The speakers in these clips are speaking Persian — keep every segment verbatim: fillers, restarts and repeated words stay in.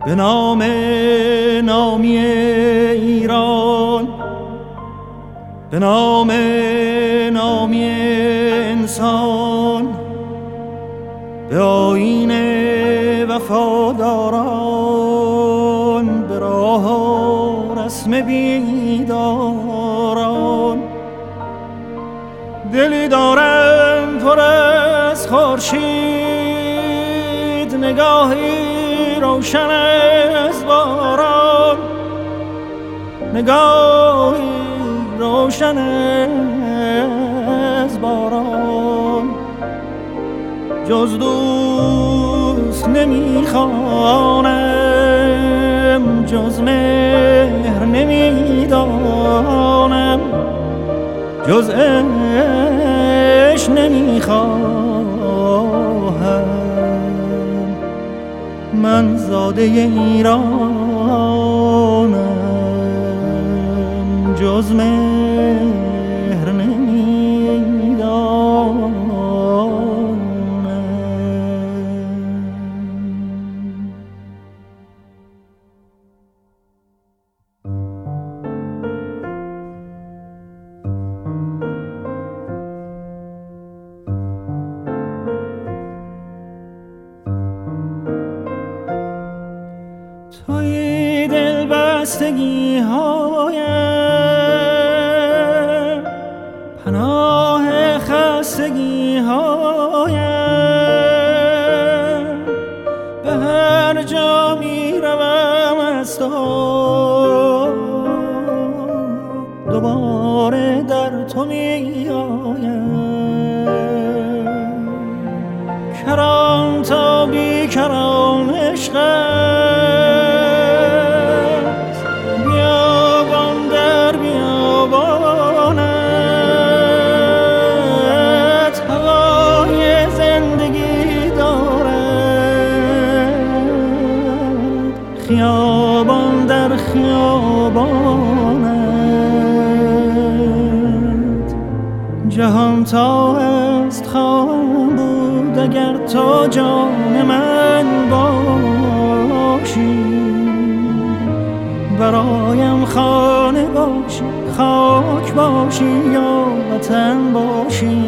به نام نامی ایران، به نام نامی انسان، به آیین وفاداران، به راه و رسم بیداران. دلی دارم پر از خورشید، نگاهی روشن از باران، نگاهی روشن از باران. جز دوست نمیخوانم، جز مهر نمیدانم، جز عشق نمیخواهم. من زاده ایرانم، جز مهر نمیدانم. توی دل بستگی هایم، پناه خستگی هایم. به هر جا می روم از تو، دوباره در تو می آیم. کران تا بی کران عشق است، بیابان در بیابانت. هوای زندگی دارد، خیابان در خیابانت. جهان تا است خواهم بود اگر تو جان من باشی. برایم خانه باشی، خاک باشی یا وطن باشی.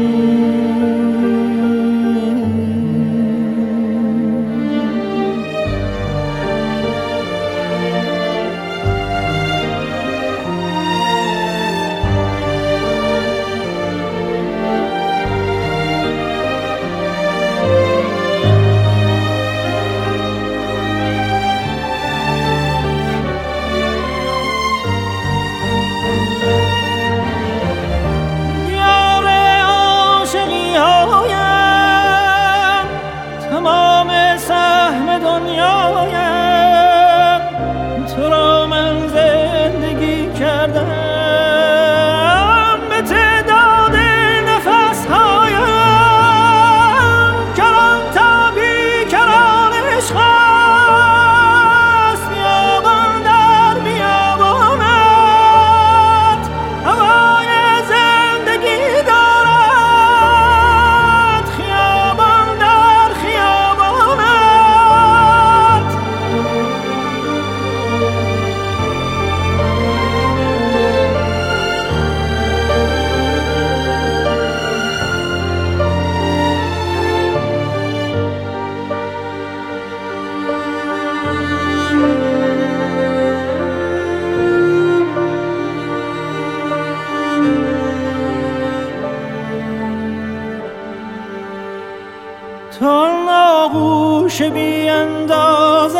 تو آغوش بی اندازه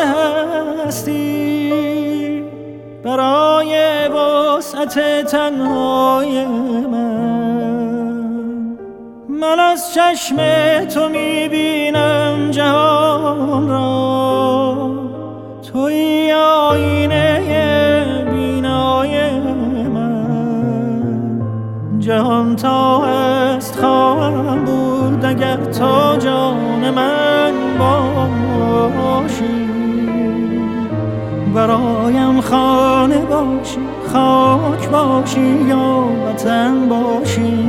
هستی برای وسعت تنهای من. من از چشم تو میبینم جهان را، توی آینه بینای من. جهان تا است خواهم بود اگر تو جان من باشی. برایم خانه باشی، خاک باشی یا وطن باشی.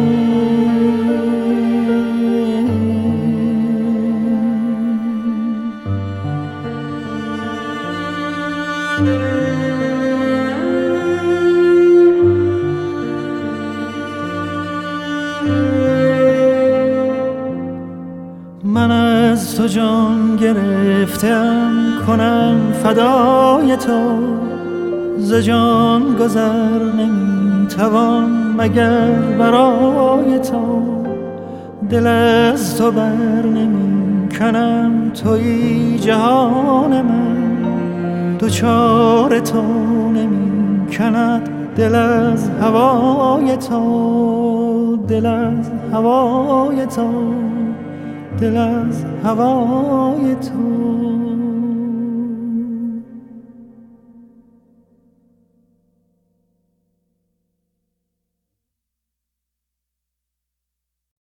جان گرفتم کنم فدای تو، ز جان گذر نمیتوان مگر برای تو. دل از تو بر نمی کنم تویی جهان من، دوچار تو نمی کند دل از هوای تو، دل از هوای تو، دل از هوای تو.